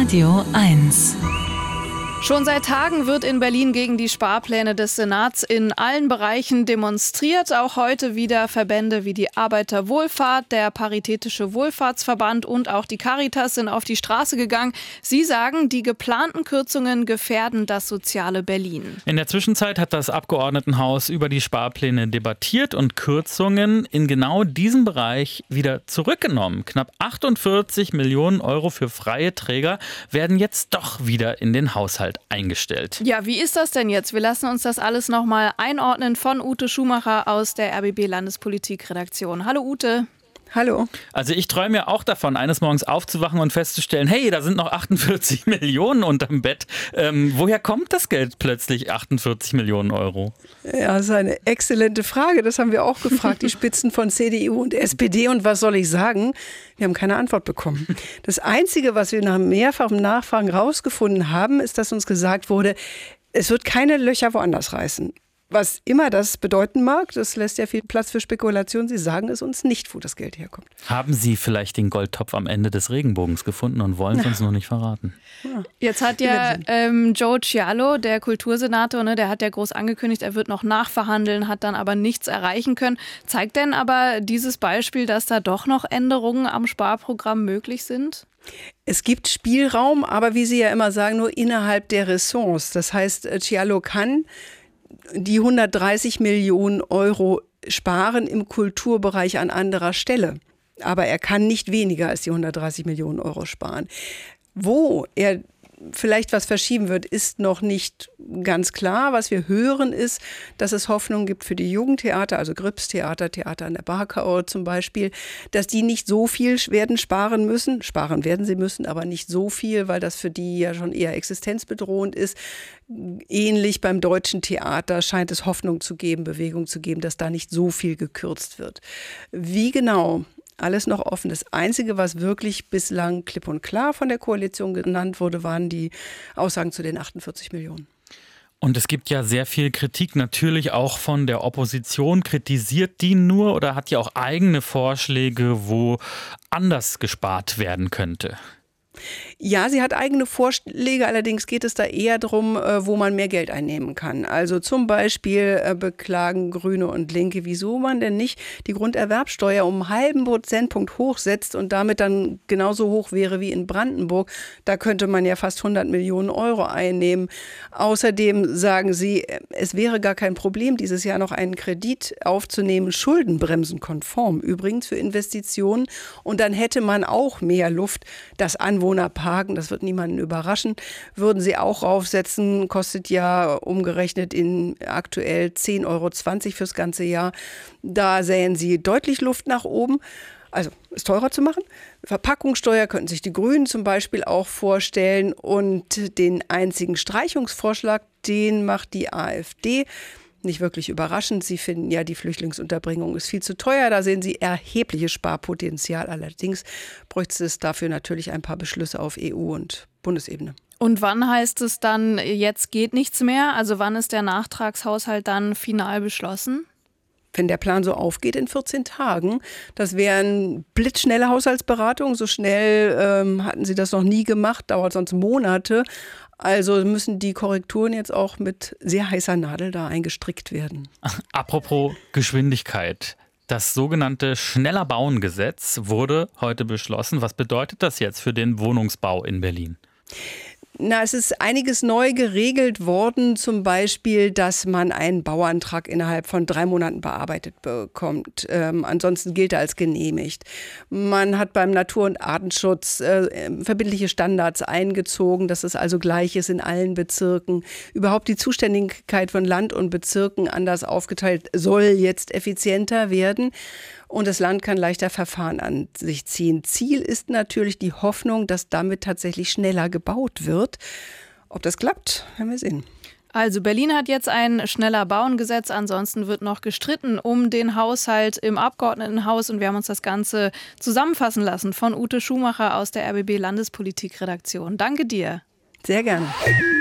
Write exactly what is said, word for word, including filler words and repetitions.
Radio eins. Schon seit Tagen wird in Berlin gegen die Sparpläne des Senats in allen Bereichen demonstriert. Auch heute wieder Verbände wie die Arbeiterwohlfahrt, der Paritätische Wohlfahrtsverband und auch die Caritas sind auf die Straße gegangen. Sie sagen, die geplanten Kürzungen gefährden das soziale Berlin. In der Zwischenzeit hat das Abgeordnetenhaus über die Sparpläne debattiert und Kürzungen in genau diesem Bereich wieder zurückgenommen. Knapp achtundvierzig Millionen Euro für freie Träger werden jetzt doch wieder in den Haushalt eingestellt. Ja, wie ist das denn jetzt? Wir lassen uns das alles nochmal einordnen von Ute Schumacher aus der R B B-Landespolitik-Redaktion. Hallo Ute. Hallo. Also ich träume ja auch davon, eines Morgens aufzuwachen und festzustellen, hey, da sind noch achtundvierzig Millionen unterm Bett. Ähm, woher kommt das Geld plötzlich, achtundvierzig Millionen Euro? Ja, das ist eine exzellente Frage. Das haben wir auch gefragt, die Spitzen von C D U und S P D. Und was soll ich sagen? Wir haben keine Antwort bekommen. Das Einzige, was wir nach mehrfachem Nachfragen rausgefunden haben, ist, dass uns gesagt wurde, es wird keine Löcher woanders reißen. Was immer das bedeuten mag, das lässt ja viel Platz für Spekulation. Sie sagen es uns nicht, wo das Geld herkommt. Haben Sie vielleicht den Goldtopf am Ende des Regenbogens gefunden und wollen es uns noch nicht verraten? Ja. Jetzt hat ja ähm, Joe Cialo, der Kultursenator, ne, der hat ja groß angekündigt, er wird noch nachverhandeln, hat dann aber nichts erreichen können. Zeigt denn aber dieses Beispiel, dass da doch noch Änderungen am Sparprogramm möglich sind? Es gibt Spielraum, aber wie Sie ja immer sagen, nur innerhalb der Ressorts. Das heißt, Cialo kann die hundertdreißig Millionen Euro sparen im Kulturbereich an anderer Stelle. Aber er kann nicht weniger als die hundertdreißig Millionen Euro sparen. Wo er vielleicht was verschieben wird, ist noch nicht ganz klar. Was wir hören ist, dass es Hoffnung gibt für die Jugendtheater, also Grips Theater, Theater an der Barkau zum Beispiel, dass die nicht so viel werden sparen müssen. Sparen werden sie müssen, aber nicht so viel, weil das für die ja schon eher existenzbedrohend ist. Ähnlich beim Deutschen Theater scheint es Hoffnung zu geben, Bewegung zu geben, dass da nicht so viel gekürzt wird. Wie genau? Alles noch offen. Das Einzige, was wirklich bislang klipp und klar von der Koalition genannt wurde, waren die Aussagen zu den achtundvierzig Millionen. Und es gibt ja sehr viel Kritik, natürlich auch von der Opposition. Kritisiert die nur oder hat die auch eigene Vorschläge, wo anders gespart werden könnte? Ja, sie hat eigene Vorschläge, allerdings geht es da eher darum, wo man mehr Geld einnehmen kann. Also zum Beispiel beklagen Grüne und Linke, wieso man denn nicht die Grunderwerbsteuer um einen halben Prozentpunkt hochsetzt und damit dann genauso hoch wäre wie in Brandenburg. Da könnte man ja fast hundert Millionen Euro einnehmen. Außerdem sagen sie, es wäre gar kein Problem, dieses Jahr noch einen Kredit aufzunehmen, schuldenbremsenkonform übrigens für Investitionen. Und dann hätte man auch mehr Luft, das Anwohnerparken, das wird niemanden überraschen, würden sie auch raufsetzen, kostet ja umgerechnet in aktuell zehn Euro zwanzig fürs ganze Jahr. Da sähen sie deutlich Luft nach oben. Also es teurer zu machen. Verpackungssteuer könnten sich die Grünen zum Beispiel auch vorstellen. Und den einzigen Streichungsvorschlag, den macht die AfD. Nicht wirklich überraschend. Sie finden ja, die Flüchtlingsunterbringung ist viel zu teuer. Da sehen Sie erhebliches Sparpotenzial. Allerdings bräuchte es dafür natürlich ein paar Beschlüsse auf E U- und Bundesebene. Und wann heißt es dann, jetzt geht nichts mehr? Also wann ist der Nachtragshaushalt dann final beschlossen? Wenn der Plan so aufgeht, in vierzehn Tagen. Das wären blitzschnelle Haushaltsberatungen. So schnell ähm, hatten sie das noch nie gemacht, dauert sonst Monate. Also müssen die Korrekturen jetzt auch mit sehr heißer Nadel da eingestrickt werden. Apropos Geschwindigkeit. Das sogenannte Schneller-Bauen-Gesetz wurde heute beschlossen. Was bedeutet das jetzt für den Wohnungsbau in Berlin? Na, es ist einiges neu geregelt worden, zum Beispiel, dass man einen Bauantrag innerhalb von drei Monaten bearbeitet bekommt. Ähm, ansonsten gilt er als genehmigt. Man hat beim Natur- und Artenschutz äh, verbindliche Standards eingezogen, dass es also gleich ist in allen Bezirken. Überhaupt die Zuständigkeit von Land und Bezirken anders aufgeteilt soll jetzt effizienter werden. Und das Land kann leichter Verfahren an sich ziehen. Ziel ist natürlich die Hoffnung, dass damit tatsächlich schneller gebaut wird. Ob das klappt, werden wir sehen. Also Berlin hat jetzt ein schneller Bauen-Gesetz, ansonsten wird noch gestritten um den Haushalt im Abgeordnetenhaus und wir haben uns das Ganze zusammenfassen lassen von Ute Schumacher aus der R B B-Landespolitik-Redaktion. Danke dir. Sehr gerne.